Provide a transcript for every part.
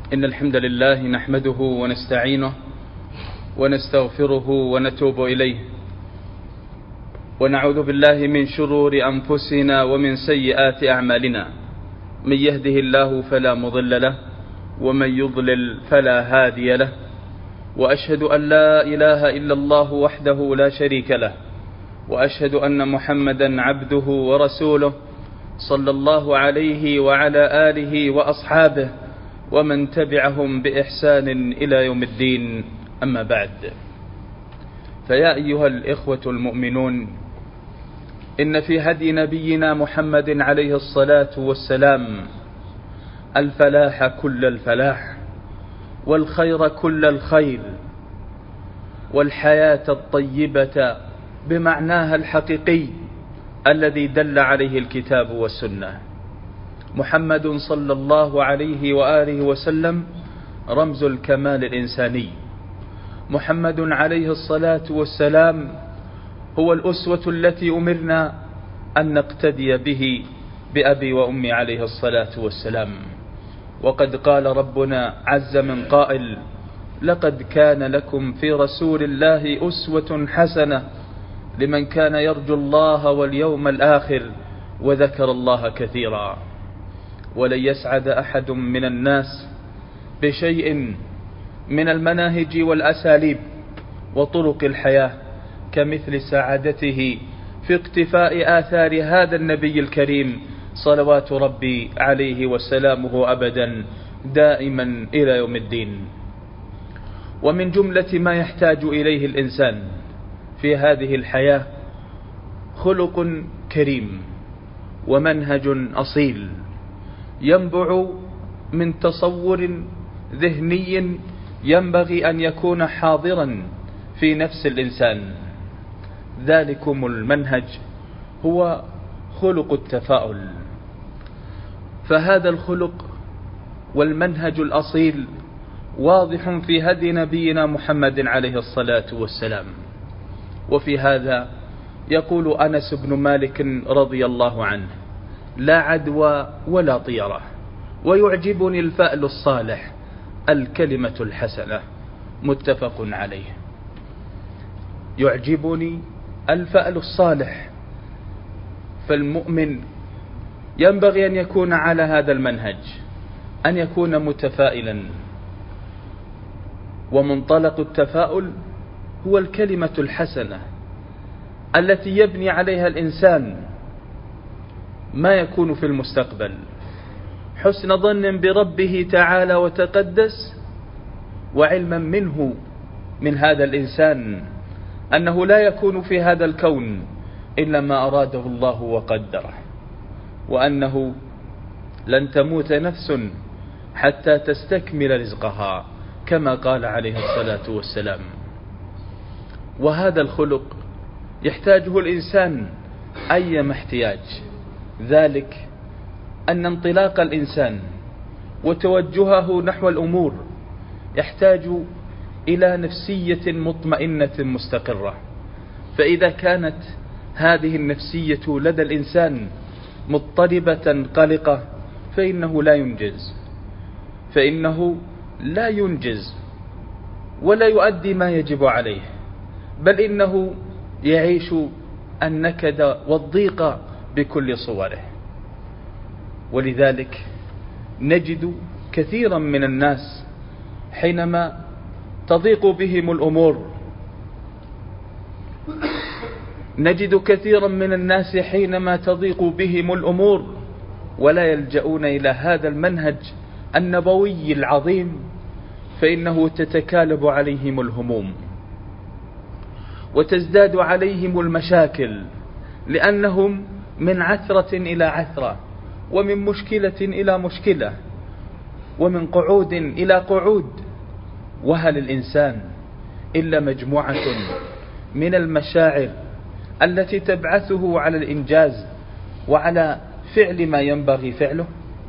إن الحمد لله نحمده ونستعينه ونستغفره ونتوب إليه، ونعوذ بالله من شرور أنفسنا ومن سيئات أعمالنا. من يهده الله فلا مضل له، ومن يضلل فلا هادي له، وأشهد أن لا إله إلا الله وحده لا شريك له، وأشهد أن محمدا عبده ورسوله صلى الله عليه وعلى آله وأصحابه ومن تبعهم بإحسان إلى يوم الدين. أما بعد، فيا أيها الإخوة المؤمنون، إن في هدي نبينا محمد عليه الصلاة والسلام الفلاح كل الفلاح، والخير كل الخير، والحياة الطيبة بمعناها الحقيقي الذي دل عليه الكتاب والسنة. محمد صلى الله عليه وآله وسلم رمز الكمال الإنساني. محمد عليه الصلاة والسلام هو الأسوة التي أمرنا أن نقتدي به بأبي وأمي عليه الصلاة والسلام. وقد قال ربنا عز من قائل: لقد كان لكم في رسول الله أسوة حسنة لمن كان يرجو الله واليوم الآخر وذكر الله كثيرا. ولن يسعد أحد من الناس بشيء من المناهج والأساليب وطرق الحياة كمثل سعادته في اقتفاء آثار هذا النبي الكريم صلوات ربي عليه وسلامه أبدا دائما إلى يوم الدين. ومن جملة ما يحتاج إليه الإنسان في هذه الحياة خلق كريم ومنهج أصيل ينبع من تصور ذهني ينبغي أن يكون حاضرا في نفس الإنسان. ذلكم المنهج هو خلق التفاؤل. فهذا الخلق والمنهج الأصيل واضح في هدي نبينا محمد عليه الصلاة والسلام. وفي هذا يقول أنس بن مالك رضي الله عنه: لا عدوى ولا طيرة، ويعجبني الفأل الصالح الكلمة الحسنة. متفق عليه. يعجبني الفأل الصالح، فالمؤمن ينبغي أن يكون على هذا المنهج، أن يكون متفائلا. ومنطلق التفاؤل هو الكلمة الحسنة التي يبني عليها الإنسان ما يكون في المستقبل، حسن ظن بربه تعالى وتقدس، وعلما منه من هذا الإنسان أنه لا يكون في هذا الكون إلا ما أراده الله وقدره، وأنه لن تموت نفس حتى تستكمل رزقها كما قال عليه الصلاة والسلام. وهذا الخلق يحتاجه الإنسان أيما احتياج، ذلك أن انطلاق الإنسان وتوجهه نحو الأمور يحتاج إلى نفسية مطمئنة مستقرة. فإذا كانت هذه النفسية لدى الإنسان مضطربة قلقة فإنه لا ينجز ولا يؤدي ما يجب عليه، بل إنه يعيش النكد والضيق بكل صوره. ولذلك نجد كثيرا من الناس حينما تضيق بهم الأمور ولا يلجؤون إلى هذا المنهج النبوي العظيم، فإنه تتكالب عليهم الهموم وتزداد عليهم المشاكل، لأنهم من عثرة إلى عثرة، ومن مشكلة إلى مشكلة، ومن قعود إلى قعود. وهل الإنسان إلا مجموعة من المشاعر التي تبعثه على الإنجاز وعلى فعل ما ينبغي فعله؟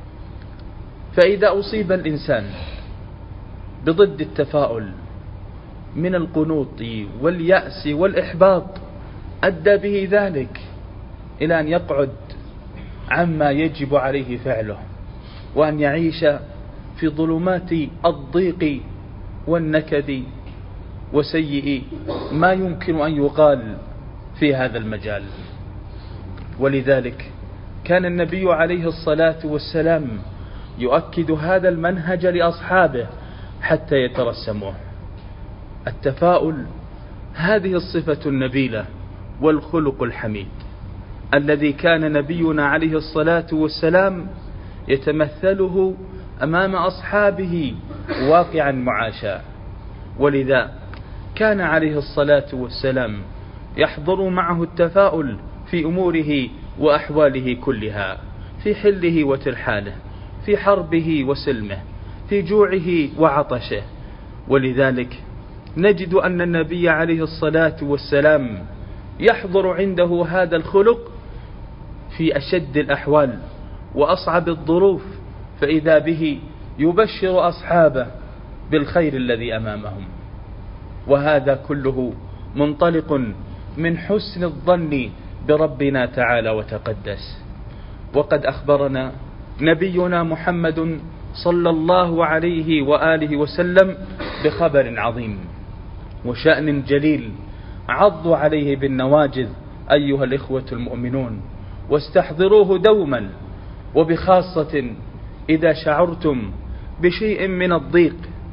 فإذا أصيب الإنسان بضد التفاؤل من القنوط واليأس والإحباط، أدى به ذلك إلى أن يقعد عما يجب عليه فعله، وأن يعيش في ظلمات الضيق والنكد وسيء ما يمكن أن يقال في هذا المجال. ولذلك كان النبي عليه الصلاة والسلام يؤكد هذا المنهج لأصحابه حتى يترسموه. التفاؤل هذه الصفة النبيلة والخلق الحميد الذي كان نبينا عليه الصلاة والسلام يتمثله أمام أصحابه واقعا معاشا. ولذا كان عليه الصلاة والسلام يحضر معه التفاؤل في أموره وأحواله كلها، في حله وترحاله، في حربه وسلمه، في جوعه وعطشه. ولذلك نجد أن النبي عليه الصلاة والسلام يحضر عنده هذا الخلق في أشد الأحوال وأصعب الظروف، فإذا به يبشر أصحابه بالخير الذي أمامهم. وهذا كله منطلق من حسن الظن بربنا تعالى وتقدس. وقد أخبرنا نبينا محمد صلى الله عليه وآله وسلم بخبر عظيم وشأن جليل، عضوا عليه بالنواجذ أيها الإخوة المؤمنون، واستحضروه دوما، وبخاصة إذا شعرتم بشيء من الضيق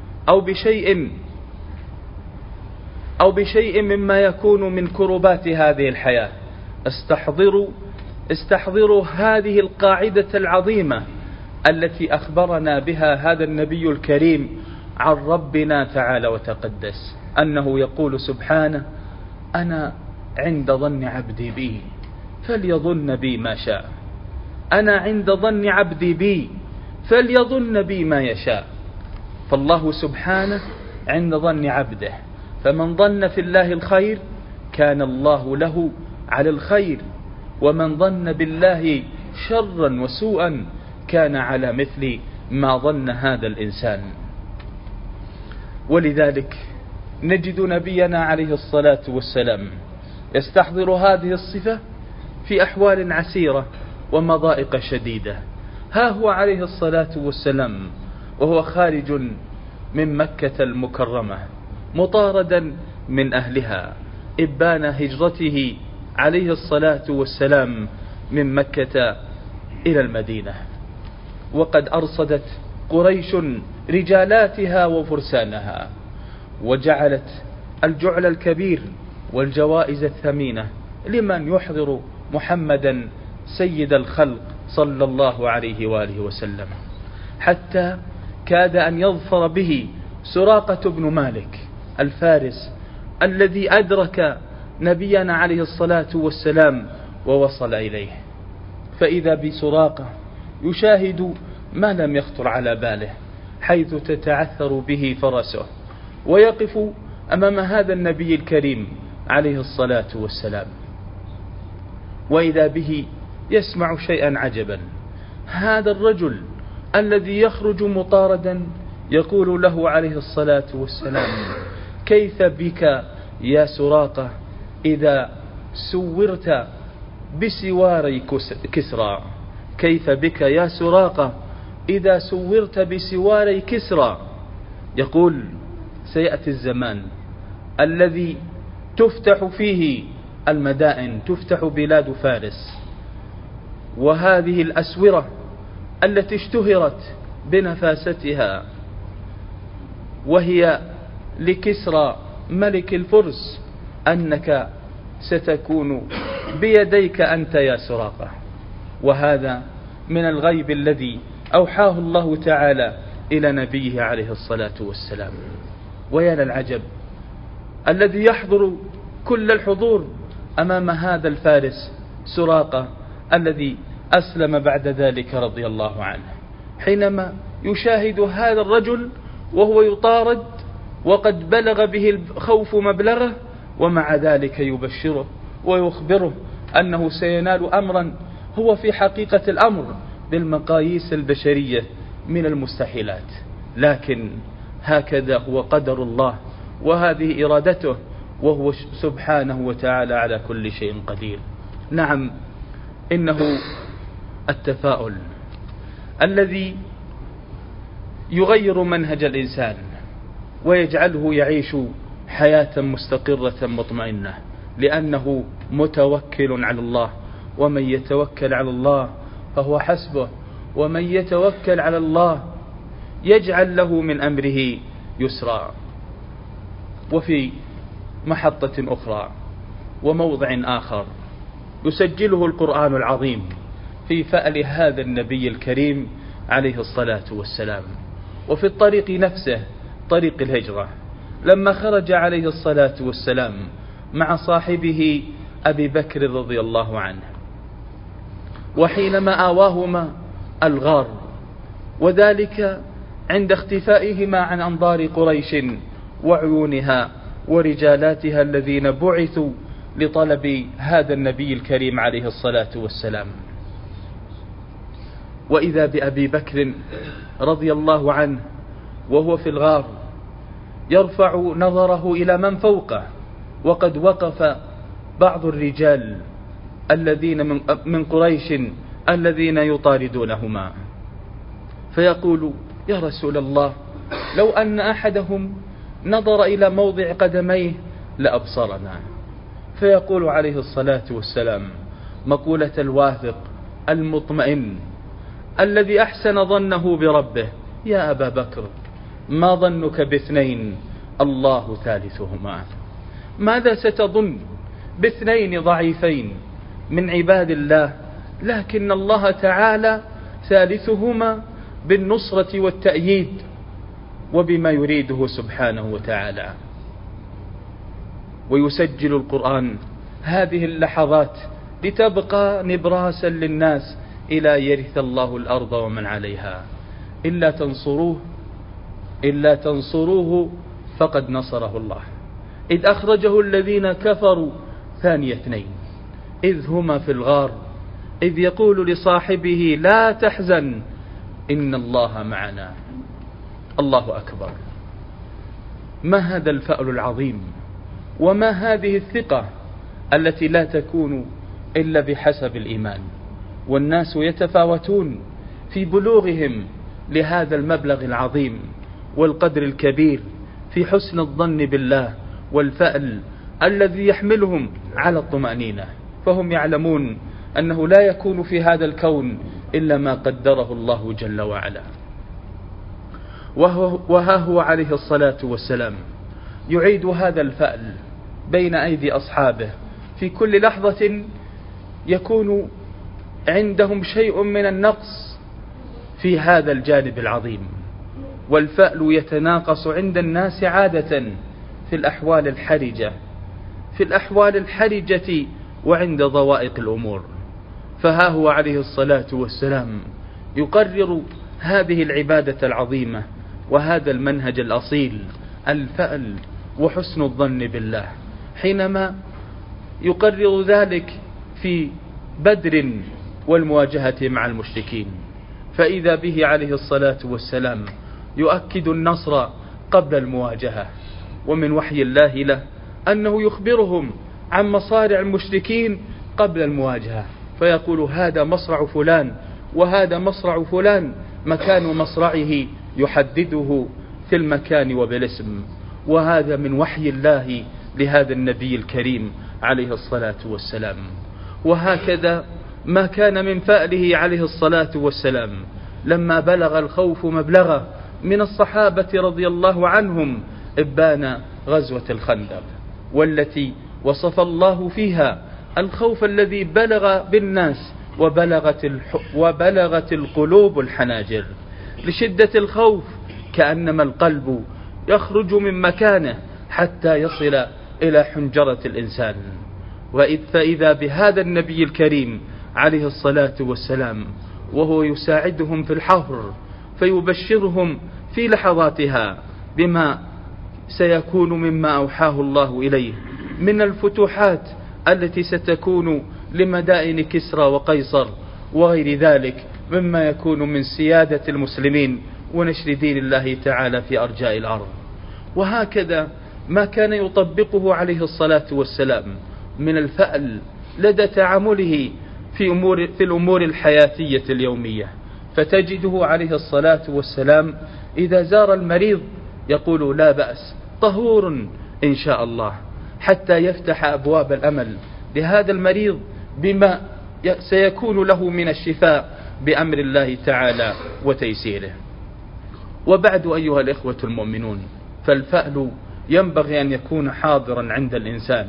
أو بشيء مما يكون من كربات هذه الحياة. استحضروا هذه القاعدة العظيمة التي أخبرنا بها هذا النبي الكريم عن ربنا تعالى وتقدس، أنه يقول سبحانه: أنا عند ظن عبدي بي فليظن بي ما شاء. أنا عند ظن عبدي بي فليظن بي ما يشاء. فالله سبحانه عند ظن عبده، فمن ظن في الله الخير كان الله له على الخير، ومن ظن بالله شرا وسوءا كان على مثل ما ظن هذا الإنسان. ولذلك نجد نبينا عليه الصلاة والسلام يستحضر هذه الصفة في أحوال عسيرة ومضائق شديدة. ها هو عليه الصلاة والسلام وهو خارج من مكة المكرمة مطاردا من أهلها إبان هجرته عليه الصلاة والسلام من مكة إلى المدينة، وقد أرصدت قريش رجالاتها وفرسانها، وجعلت الجعل الكبير والجوائز الثمينة لمن يحضر محمدا سيد الخلق صلى الله عليه وآله وسلم، حتى كاد أن يظفر به سراقة بن مالك الفارس الذي أدرك نبينا عليه الصلاة والسلام ووصل إليه. فإذا بسراقة يشاهد ما لم يخطر على باله، حيث تتعثر به فرسه ويقف أمام هذا النبي الكريم عليه الصلاة والسلام، وإذا به يسمع شيئا عجبا. هذا الرجل الذي يخرج مطاردا يقول له عليه الصلاة والسلام: كيف بك يا سراقة إذا سورت بسواري كسرى؟ كيف بك يا سراقة إذا سورت بسواري كسرى؟ يقول: سيأتي الزمان الذي تفتح فيه المدائن، تفتح بلاد فارس، وهذه الأسورة التي اشتهرت بنفاستها وهي لكسرى ملك الفرس، أنك ستكون بيديك أنت يا سراقة. وهذا من الغيب الذي أوحاه الله تعالى إلى نبيه عليه الصلاة والسلام. ويا للعجب الذي يحضر كل الحضور أمام هذا الفارس سراقة الذي أسلم بعد ذلك رضي الله عنه، حينما يشاهد هذا الرجل وهو يطارد وقد بلغ به الخوف مبلغه، ومع ذلك يبشره ويخبره أنه سينال أمرا هو في حقيقة الأمر بالمقاييس البشرية من المستحيلات، لكن هكذا هو قدر الله وهذه إرادته، وهو سبحانه وتعالى على كل شيء قدير. نعم، إنه التفاؤل الذي يغير منهج الإنسان ويجعله يعيش حياة مستقرة مطمئنة، لأنه متوكل على الله، ومن يتوكل على الله فهو حسبه، ومن يتوكل على الله يجعل له من أمره يسرا. وفي محطة أخرى وموضع آخر يسجله القرآن العظيم في فأل هذا النبي الكريم عليه الصلاة والسلام، وفي الطريق نفسه، طريق الهجرة، لما خرج عليه الصلاة والسلام مع صاحبه أبي بكر رضي الله عنه، وحينما آواهما الغار، وذلك عند اختفائهما عن أنظار قريش وعيونها ورجالاتها الذين بعثوا لطلب هذا النبي الكريم عليه الصلاة والسلام. وإذا بأبي بكر رضي الله عنه وهو في الغار يرفع نظره إلى من فوقه، وقد وقف بعض الرجال الذين من قريش الذين يطاردونهما، فيقول: يا رسول الله، لو أن أحدهم نظر إلى موضع قدميه لأبصرنا. فيقول عليه الصلاة والسلام مقولة الواثق المطمئن الذي أحسن ظنه بربه: يا أبا بكر، ما ظنك باثنين الله ثالثهما؟ ماذا ستظن باثنين ضعيفين من عباد الله، لكن الله تعالى ثالثهما بالنصرة والتأييد وبما يريده سبحانه وتعالى. ويسجل القرآن هذه اللحظات لتبقى نبراسا للناس إلى يرث الله الأرض ومن عليها: إلا تنصروه فقد نصره الله، إذ أخرجه الذين كفروا ثاني اثنين إذ هما في الغار إذ يقول لصاحبه لا تحزن إن الله معنا. الله أكبر! ما هذا الفأل العظيم، وما هذه الثقة التي لا تكون إلا بحسب الإيمان. والناس يتفاوتون في بلوغهم لهذا المبلغ العظيم والقدر الكبير في حسن الظن بالله والفأل الذي يحملهم على الطمأنينة، فهم يعلمون أنه لا يكون في هذا الكون إلا ما قدره الله جل وعلا. وها هو عليه الصلاة والسلام يعيد هذا الفأل بين أيدي أصحابه في كل لحظة يكون عندهم شيء من النقص في هذا الجانب العظيم. والفأل يتناقص عند الناس عادة في الأحوال الحرجة وعند ضوائق الأمور. فها هو عليه الصلاة والسلام يقرر هذه العبادة العظيمة وهذا المنهج الأصيل، الفأل وحسن الظن بالله، حينما يقرر ذلك في بدر والمواجهة مع المشركين. فإذا به عليه الصلاة والسلام يؤكد النصر قبل المواجهة، ومن وحي الله له أنه يخبرهم عن مصارع المشركين قبل المواجهة، فيقول: هذا مصرع فلان وهذا مصرع فلان، مكان مصرعه يحدده في المكان وبالاسم. وهذا من وحي الله لهذا النبي الكريم عليه الصلاة والسلام. وهكذا ما كان من فأله عليه الصلاة والسلام لما بلغ الخوف مبلغه من الصحابة رضي الله عنهم إبان غزوة الخندق، والتي وصف الله فيها الخوف الذي بلغ بالناس وبلغت القلوب الحناجر لشدة الخوف، كأنما القلب يخرج من مكانه حتى يصل إلى حنجرة الإنسان. فإذا بهذا النبي الكريم عليه الصلاة والسلام وهو يساعدهم في الحفر، فيبشرهم في لحظاتها بما سيكون مما أوحاه الله إليه من الفتوحات التي ستكون لمدائن كسرى وقيصر وغير ذلك مما يكون من سيادة المسلمين ونشر دين الله تعالى في أرجاء الأرض. وهكذا ما كان يطبقه عليه الصلاة والسلام من الفأل لدى تعامله في الأمور الحياتية اليومية، فتجده عليه الصلاة والسلام إذا زار المريض يقول لا بأس، طهور إن شاء الله، حتى يفتح أبواب الأمل لهذا المريض بما سيكون له من الشفاء بأمر الله تعالى وتيسيره. وبعد أيها الإخوة المؤمنون، فالفأل ينبغي أن يكون حاضرا عند الإنسان،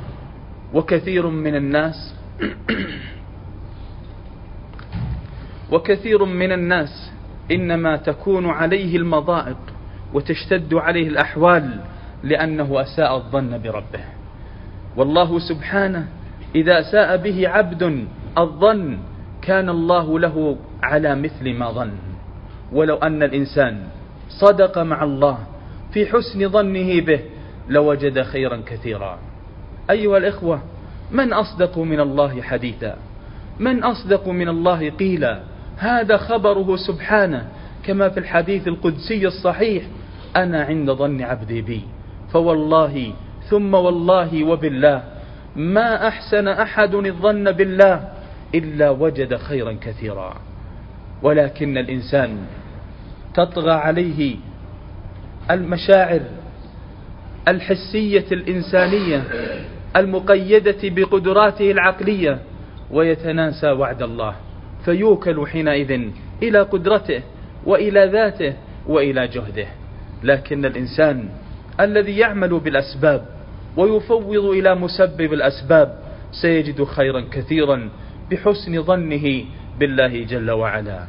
وكثير من الناس إنما تكون عليه المضائق وتشتد عليه الأحوال لأنه أساء الظن بربه. والله سبحانه إذا ساء به عبد الظن كان الله له على مثل ما ظن. ولو أن الإنسان صدق مع الله في حسن ظنه به لوجد خيرا كثيرا. أيها الإخوة، من أصدق من الله حديثا؟ من أصدق من الله قيلا؟ هذا خبره سبحانه كما في الحديث القدسي الصحيح: أنا عند ظن عبدي بي، فوالله ثم والله وبالله ما أحسن أحد الظن بالله إلا وجد خيرا كثيرا. ولكن الإنسان تطغى عليه المشاعر الحسية الإنسانية المقيدة بقدراته العقلية ويتناسى وعد الله، فيوكل حينئذ إلى قدرته وإلى ذاته وإلى جهده. لكن الإنسان الذي يعمل بالأسباب ويفوض إلى مسبب الأسباب سيجد خيرا كثيرا بحسن ظنه بالله جل وعلا.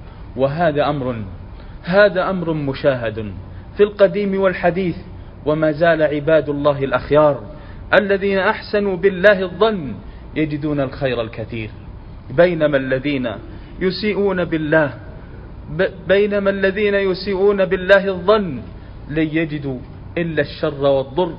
وهذا أمر مشاهد في القديم والحديث، وما زال عباد الله الأخيار الذين أحسنوا بالله الظن يجدون الخير الكثير، بينما الذين يسيئون بالله الظن لن يجدوا إلا الشر والضر،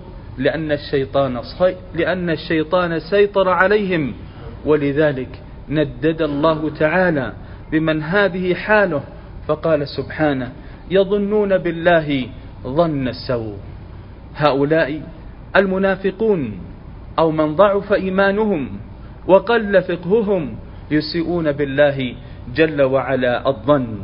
لأن الشيطان سيطر عليهم. ولذلك ندد الله تعالى بمن هذه حاله فقال سبحانه: يظنون بالله ظن السوء. هؤلاء المنافقون أو من ضعف إيمانهم وقل فقههم يسيئون بالله جل وعلا الظن،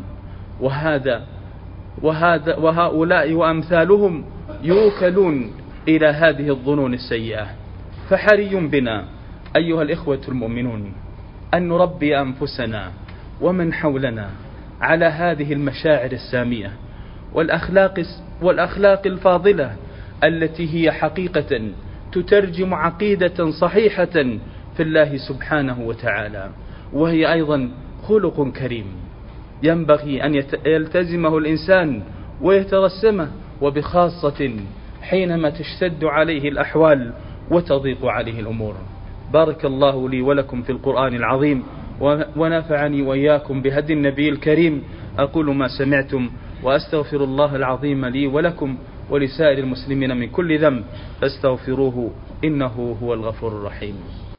وهؤلاء وأمثالهم يوكلون إلى هذه الظنون السيئة. فحري بنا أيها الإخوة المؤمنون أن نربي أنفسنا ومن حولنا على هذه المشاعر السامية والأخلاق الفاضلة التي هي حقيقة تترجم عقيدة صحيحة في الله سبحانه وتعالى، وهي أيضا خلق كريم ينبغي أن يلتزمه الإنسان ويترسمه، وبخاصة حينما تشتد عليه الأحوال وتضيق عليه الأمور. بارك الله لي ولكم في القرآن العظيم، ونفعني وإياكم بهدي النبي الكريم. أقول ما سمعتم وأستغفر الله العظيم لي ولكم ولسائر المسلمين من كل ذنب فاستغفروه إنه هو الغفور الرحيم.